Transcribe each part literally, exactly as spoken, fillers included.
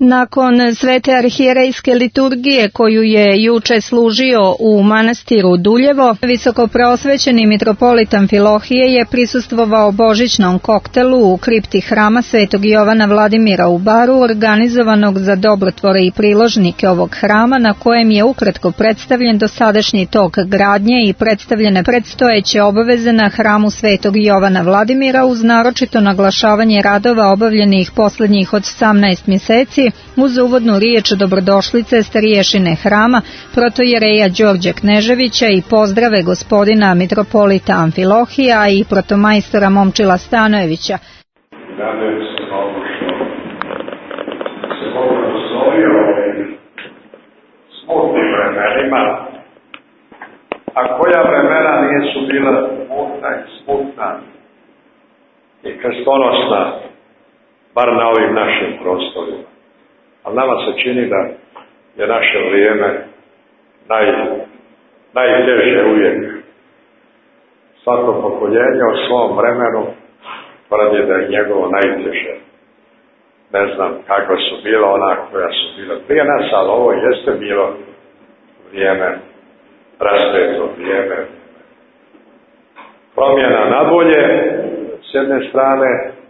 Nakon svete arhijerejske liturgije koju je juče služio u manastiru Duljevo, visokoprosvećeni mitropolit Amfilohije je prisustvovao božićnom koktelu u kripti hrama Svetog Jovana Vladimira u Baru, organizovanog za dobrotvore i priložnike ovog hrama, na kojem je ukratko predstavljen dosadašnji tok gradnje i predstavljene predstojeće obaveze na hramu Svetog Jovana Vladimira, uz naročito naglašavanje radova obavljenih poslednjih od osamnaest mjeseci, uz uvodnu riječ dobrodošlice starješine hrama, protojereja Đorđe Kneževića i pozdrave gospodina mitropolita Amfilohija i protomajstora Momčila Stanojevića. Radujem se Bogu što se Bog proslovio ovim smutnim vremenima, a koja vremena nisu bila mutna i smutna i krstonosna, bar na ovim našim prostorima. Ali nama se čini da je naše vrijeme naj, najteže uvijek. Svako pokoljenje o svom vremenu tvrdi da je njegovo najteže. Ne znam kako su bila ona koja su bila prije nas, ali ovo jeste bilo vrijeme, rasveto vrijeme. Promjena na bolje s jedne strane,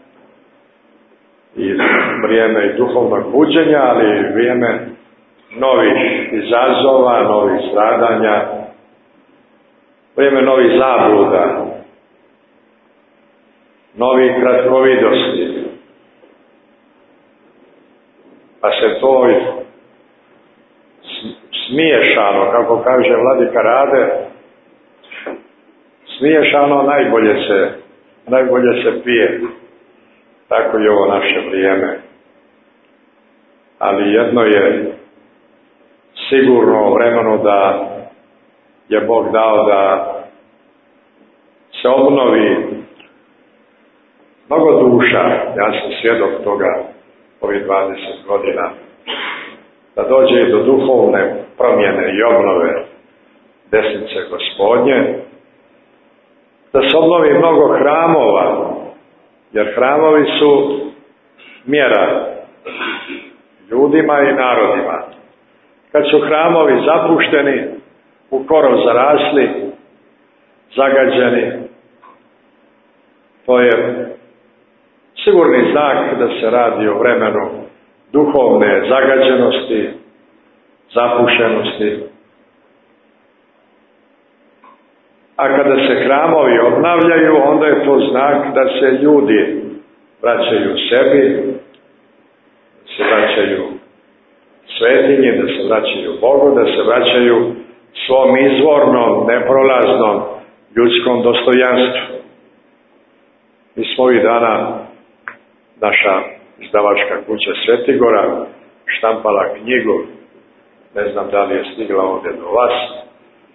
i vrijeme i duhovnog buđenja, ali i vrijeme novih izazova, novih stradanja, vrijeme novih zabluda, novih kratkovidosti. Pa se to smiješano, kako kaže vladika Rade, smiješano najbolje se, najbolje se pije. Tako je ovo naše vrijeme. Ali jedno je sigurno u vremenu da je Bog dao da se obnovi mnogo duša. Ja sam svjedok toga ovih dvadeset godina. Da dođe i do duhovne promjene i obnove desnice Gospodnje. Da se obnovi mnogo hramova. Jer hramovi su mjera ljudima i narodima. Kad su hramovi zapušteni, u korov zarasli, zagađeni, to je sigurni znak da se radi o vremenu duhovne zagađenosti, zapušenosti. A kada se hramovi obnavljaju, onda je to znak da se ljudi vraćaju sebi, da se vraćaju svetinji, da se vraćaju Bogu, da se vraćaju svom izvornom, neprolaznom ljudskom dostojanstvu. Mi smo ovih dana, naša izdavačka kuća Svetigora, štampala knjigu, ne znam da li je stigla ovdje do vas,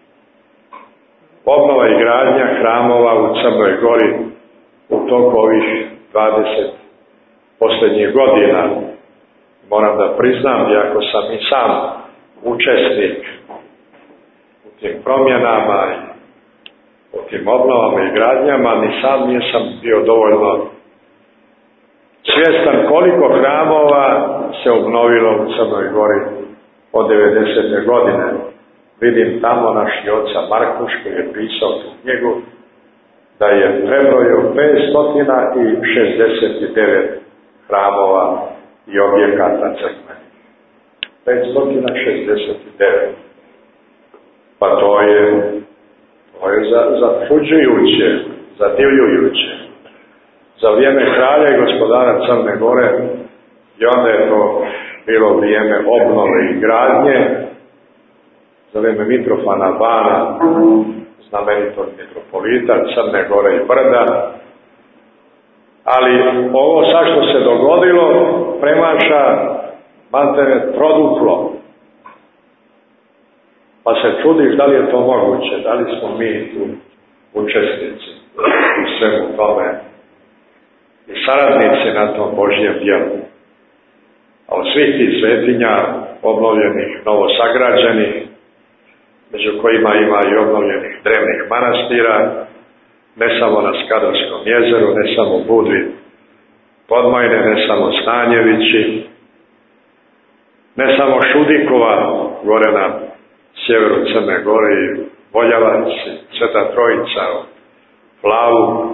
obnova i gradnja hramova u Crnoj Gori u toku ovih dvadeset posljednjih godina. Moram da priznam, iako sam i sam učesnik u tim promjenama i u tim obnovama i gradnjama, ni sam nisam bio dovoljno svjestan koliko hramova se obnovilo u Crnoj Gori od devedesete godine. Vidim tamo naš oca Markuš koji je pisao tu knjigu da je prebrojio petsto šezdeset devet hramova i objekata crkve. petsto šezdeset devet. Pa to je, to je za, začuđujuće, zadivljujuće. Za vrijeme kralja i gospodara Crne Gore i onda je to bilo vrijeme obnove i gradnje. Za vrijeme Mitrofana Bana, znamenitog mitropolita Crne Gore i Brda. Ali ovo sad što se dogodilo premaša maltene troduplo. Pa se čudiš da li je to moguće, da li smo mi tu učesnici u svemu tome i saradnici na tom Božjem djelu. A od svih tih svetinja obnovljenih, novosagrađenih, među kojima ima i obnovljenih drevnih manastira, ne samo na Skadarskom jezeru, ne samo Budvi, Podmajne, ne samo Stanjevići, ne samo Šudikova, gore na sjeveru Crne Gore, i Voljavac, i Sveta Trojica, Plavu.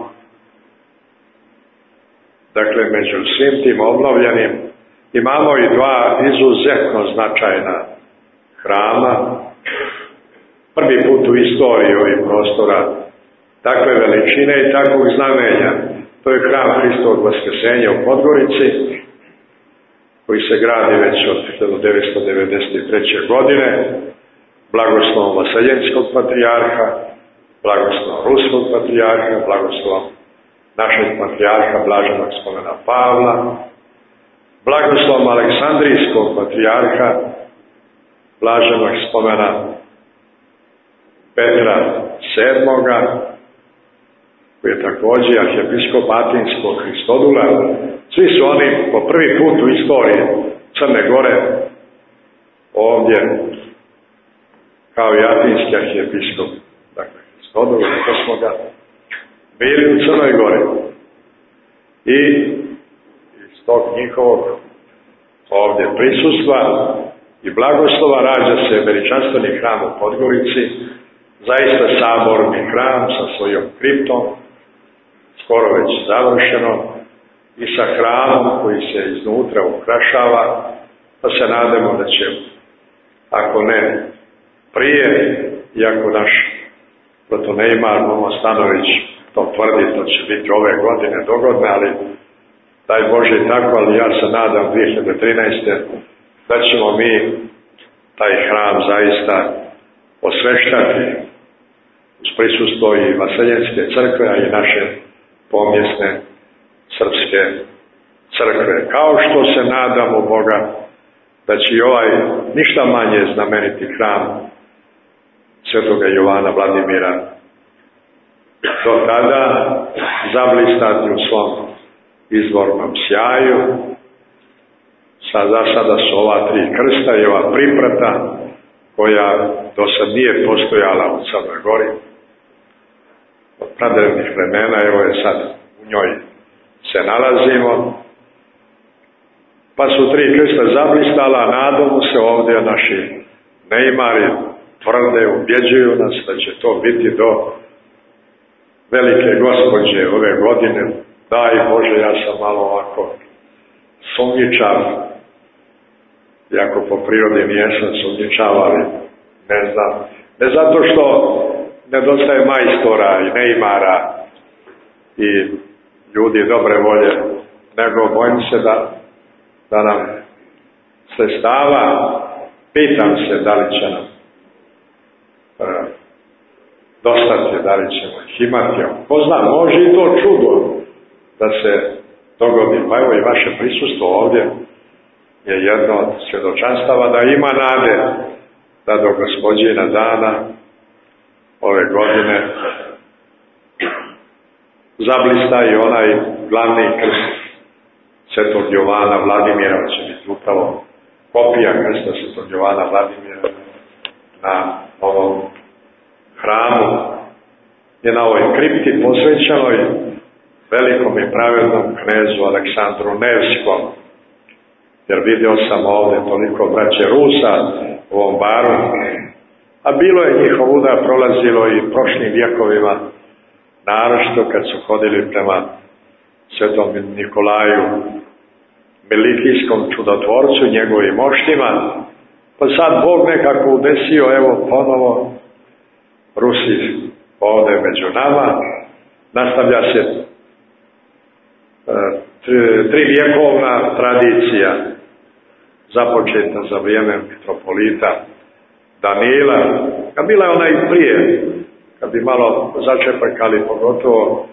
Dakle, među svim tim obnovljenim imamo i dva izuzetno značajna hrama. Prvi put u istoriji ovih prostora takve veličine i takvog znamenja. To je hram Hristovog Vaskrsenja u Podgorici, koji se gradi već od hiljadu devetsto devedeset treće. godine, blagoslovom Vaseljenskog patrijarha, blagoslovom Ruskog patrijarha, blagoslovom našeg patrijarha Blaženog spomena Pavla, blagoslovom Aleksandrijskog patrijarha, Blaženog spomena Petra sedmoga, koji je također arhijepiskop Atinskog Hristodula. Svi su oni po prvi put u istoriji Crne Gore ovdje, kao i atinski arhijepiskop, dakle Hristodul, to smo ga bili u Crnoj Gori. I iz tog njihovog ovdje prisustva i blagoslova rađa se veličanstveni hram u Podgorici, zaista saborni hram sa svojom kriptom, skoro već završeno, i sa hramom koji se iznutra ukrašava, pa se nadamo da će, ako ne prije, iako naš protoneimar Momo Stanović to tvrdi, to će biti ove godine dogodne, ali daj Bože i tako, ali ja se nadam dvije hiljade trinaeste. da ćemo mi taj hram zaista osveštati uz prisustvo i Vaseljenske crkve, a i naše pomjesne srpske crkve. Kao što se nadamo Boga da će i ovaj ništa manje znameniti hram Svetoga Jovana Vladimira do tada zablistati u svom izvornom sjaju. Sad za sada su ova tri krsta i ova priprata koja do sad nije postojala u Crnoj Gori od pradrevnih vremena, evo je sad u njoj se nalazimo. Pa su tri krsta zablistala, nadamo se ovdje naši neimari tvrde, ubjeđuju nas da će to biti do Velike Gospođe ove godine. Daj Bože, ja sam malo ovako sumnjičav, iako po prirodi nijesam sumnjičav, ali ne znam. Ne zato što nedostaje majstora i neimara i ljudi dobre volje, nego bojim se da, da nam sredstava, pitam se da li će nam e, dostati, da li ćemo ih imati. Ko zna, može i to čudo da se dogodi. Pa evo i vaše prisustvo ovdje je jedno od svjedočanstava da ima nade da do Gospođina dana ove godine zablista i onaj glavni krst Svetog Jovana Vladimira, će biti upravo kopija krsta Svetog Jovana Vladimira na ovom hramu, je na ovoj kripti posvećenoj velikom i pravednom knezu Aleksandru Nevskom, jer vidio sam ovdje toliko braće Rusa u ovom baru, a bilo je njihov udar prolazilo i prošlim vjekovima, naročito kad su hodili prema Svetom Nikolaju Milikijskom čudotvorcu, njegovim moštima, pa sad Bog nekako udesio, evo ponovo Rusi ovdje među nama, nastavlja se e, tri, tri vjekovna tradicija započeta za vrijeme mitropolita Danila, a bila je ona i prije, kad bi malo začepakali, pogotovo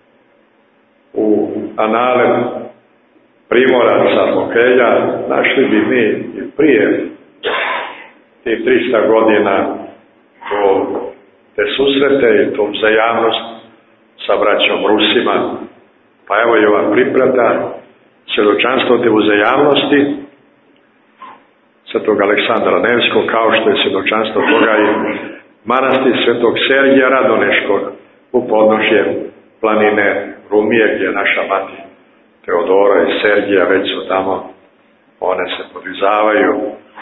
u anale Primoraca, Bokelja, našli bi mi i prije tih trista godina to, te susrete i tu uzajamnost sa braćom Rusima. Pa evo i ova priprata, svjedočanstvo te uzajamnosti Svetog Aleksandra Nevskog, kao što je svjedočanstvo toga i manastir Svetog Sergija Radoneškog u podnožje planine Rumije, gdje je naša mati Teodora i Sergija, već su tamo, one se podizavaju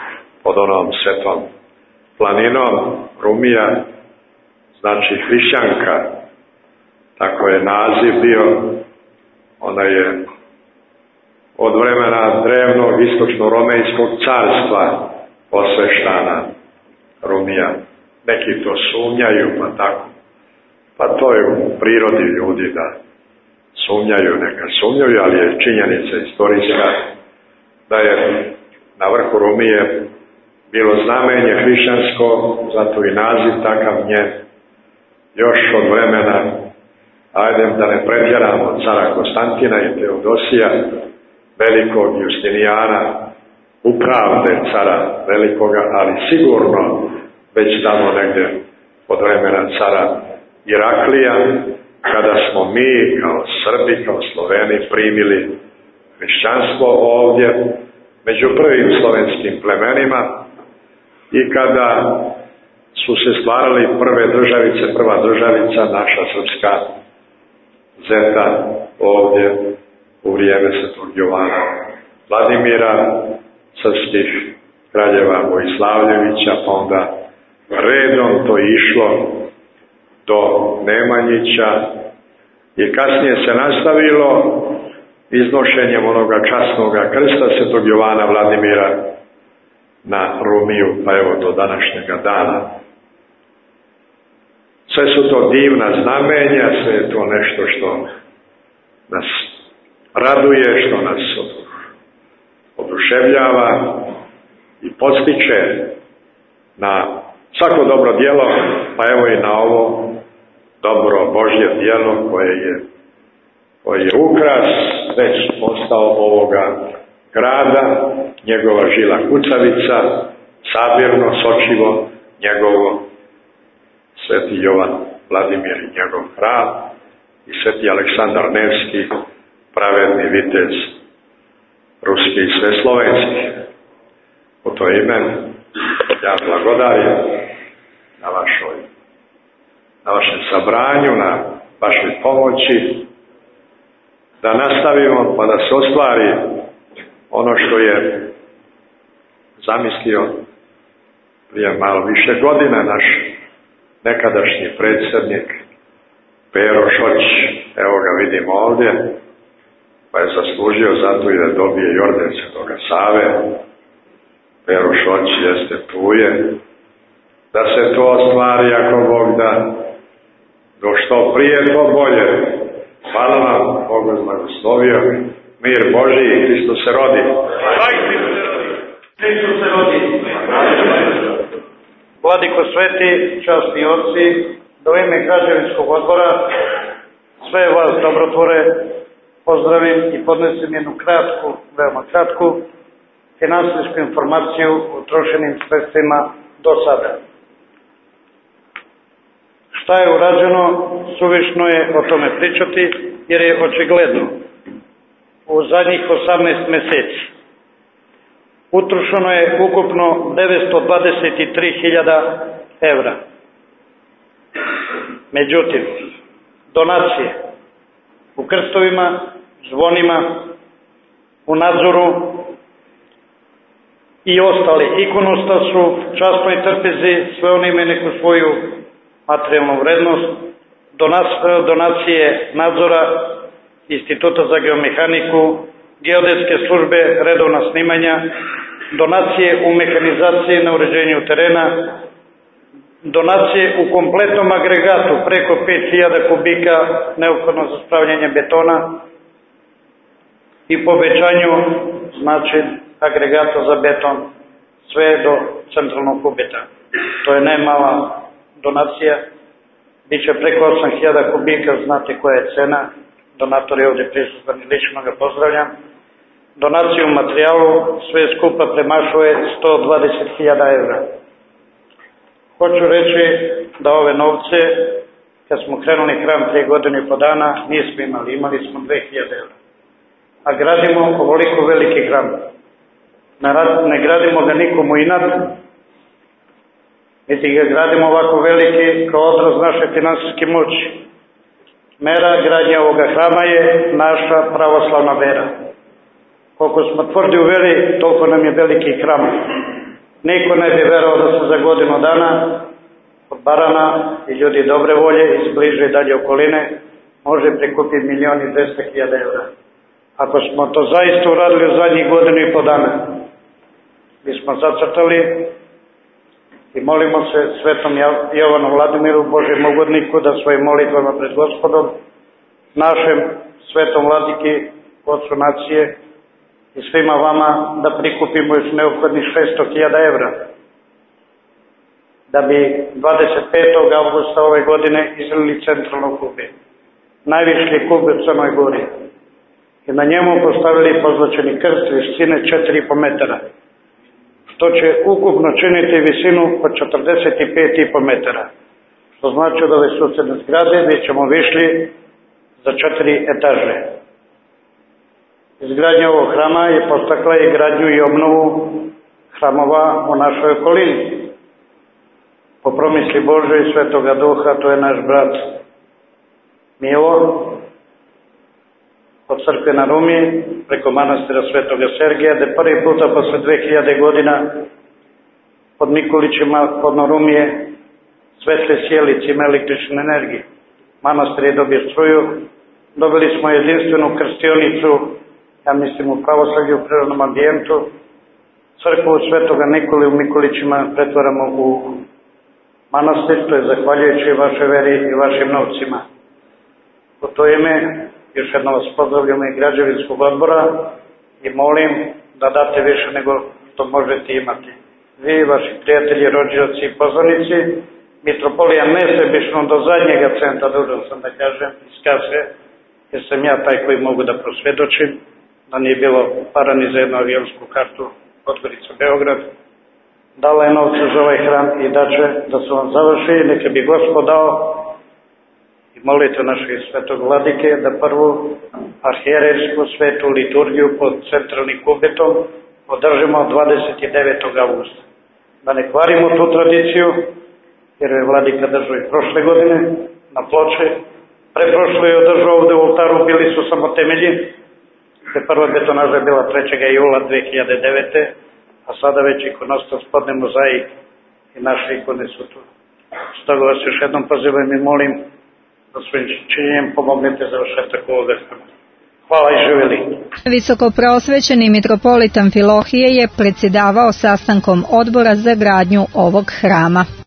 pod onom svetom planinom. Rumija znači hrišćanka, tako je naziv bio. Ona je od vremena drevnog istočno-romejskog carstva osveštana Rumija. Neki to sumnjaju, pa tako. Pa to je u prirodi ljudi da sumnjaju, neka sumnjaju, ali je činjenica istorijska da je na vrhu Rumije bilo znamenje hrišćansko, zato i naziv takav njen, još od vremena, ajde da ne pretjeramo, cara Konstantina i Teodosija, velikog Justinijana, upravde cara velikoga, ali sigurno već tamo negdje od vremena cara Iraklija, kada smo mi kao Srbi, kao Sloveni primili hrišćanstvo ovdje među prvim slovenskim plemenima i kada su se stvarali prve državice, prva državica, naša srpska Zeta ovdje u vrijeme svetog Jovana Vladimira, srpskih kraljeva Vojislavljevića, pa onda redom to išlo do Nemanjića i kasnije se nastavilo iznošenjem onoga časnoga krsta svetog Jovana Vladimira na Rumiju, pa evo do današnjega dana. Sve su to divna znamenja, sve je to nešto što nas raduje, što nas oduševljava i podstiče na svako dobro djelo, pa evo i na ovo dobro Božje djelo koje je, koje je ukras već postao ovoga grada, njegova žila kucavica, sabirno, sočivo, njegovo sveti Jovan Vladimir i njegov hram i sveti Aleksandar Nevski, pravedni vitez ruski i sveslovenski. U to ime ja blagodarim na vašoj, na vašem sabranju, na vašoj pomoći, da nastavimo pa da se ostvari ono što je zamislio prije malo više godina naš nekadašnji predsjednik Pero Šoć, evo ga vidimo ovdje, pa je zaslužio zato i da dobije i orden Svetoga Save. Pero Šoć jeste tu je, da se to ostvari ako Bog da, do što prije to bolje. Hvala vam, Bog vas blagoslovio, mir Božji i Hristos se rodi. Hristos se rodi. Vladiko sveti, časni oci, do ime građevinskog odbora, sve vas dobrotvore pozdravim i podnesem jednu kratku, veoma kratku, finansijsku informaciju o trošenim sredstvima do sada. Šta je urađeno, suvišno je o tome pričati, jer je očigledno u zadnjih osamnaest meseci utrošeno je ukupno devetsto dvadeset tri hiljade evra. Međutim, donacije u krstovima, zvonima, u nadzoru i ostali ikonostasu, časnoj trpezi, sve one imaju neku svoju materijalnu vrednost, donacije nadzora Instituta za geomehaniku, geodetske službe, redovna snimanja, donacije u mehanizaciji na uređenju terena, donacije u kompletnom agregatu preko pet hiljada kubika neophodno za spravljanje betona i povećanju znači agregata za beton sve do centralnog kubita. To je nemala donacija, biće preko osam hiljada kubika, znate koja je cena, donator je ovdje prisutan i lično ga pozdravljam. Donaciju u materijalu sve skupa premašuje sto dvadeset hiljada evra. Hoću reći da ove novce, kad smo krenuli hram prije godine i po dana, nismo imali, imali smo dve hiljade evra. A gradimo ovoliko veliki hram. Ne gradimo ga nikomu inat, niti ga gradimo ovako veliki kao odraz naše finansijske moći. Mera gradnje ovoga hrama je naša pravoslavna vera. Koliko smo tvrdi u veri, toliko nam je veliki hram. Niko ne bi verovao da se za godinu dana od barana i ljudi dobre volje iz bliže i dalje okoline može prikupiti milion i dvesta hiljada evra. Ako smo to zaista uradili u zadnjih godinu i po dana, mi smo zacrtali i molimo se Svetom Jovanu Vladimiru, Božjem ugodniku, da svojim molitvama pred Gospodom, našem Svetom Vladiki, Otcu nacije i svima vama da prikupimo još neophodnih šesto hiljada evra, da bi dvadeset petog avgusta ove godine izlili centralno kube, najvišlji kub u Crnoj Gori, i na njemu postavili pozlačeni krst visine četiri i po metara, što će ukupno činiti visinu od četrdeset pet i po metara, što znači od ove susedne zgrade gdje ćemo višli za četiri etaže. Izgradnja ovog hrama je postakla i gradnju i obnovu hramova u našoj okolini. Po promisli Božoj i Svetoga Duha, to je naš brat Milo od crkve na Rumi preko manastira Svetoga Sergija, gde prvi puta posle dve hiljade godina pod Nikolićima, pod Narumije, svetle sjelice ima električnu energiju. Manastir je dobio struju, dobili smo jedinstvenu krstionicu, ja mislim u pravoslavlju, u prirodnom ambijentu. Crkvu Svetoga Nikoli u Mikolićima pretvaramo u manastir, to je zahvaljujući vašoj veri i vašim novcima. U to ime još jedno vas pozdravljamo i građevinskog odbora i molim da date više nego što možete imati. Vi, vaši prijatelji, rođaci i poznanici, mitropolija nesebično do zadnjega centa, dužan sam da kažem, iz kase, jer sam ja taj koji mogu da prosvjedočim, da nije bilo para ni za jednu avionsku kartu Podgorica Beograd, dala je novce za ovaj hram i daće da se vam završi, neka bi Gospod dao. I molite našeg Svetog Vladike da prvu arhijerejsku svetu liturgiju pod centralnim kubetom održimo dvadeset devetog avgusta. Da ne kvarimo tu tradiciju, jer je Vladika držao i prošle godine na Ploče. Preprošlo je održao ovde u oltaru, bili su samo temelji, te prva betonaža je bila trećeg jula dve hiljade devete. a sada već ikonostas podne mozaik i naše ikone su tu. Stoga vas još jednom pozivam i molim da svojim činjenjem pomognete završetak ovoga hrama. Hvala i živjeli. Visokopreosvećeni mitropolitan Filohije je predsjedavao sastankom odbora za gradnju ovog hrama.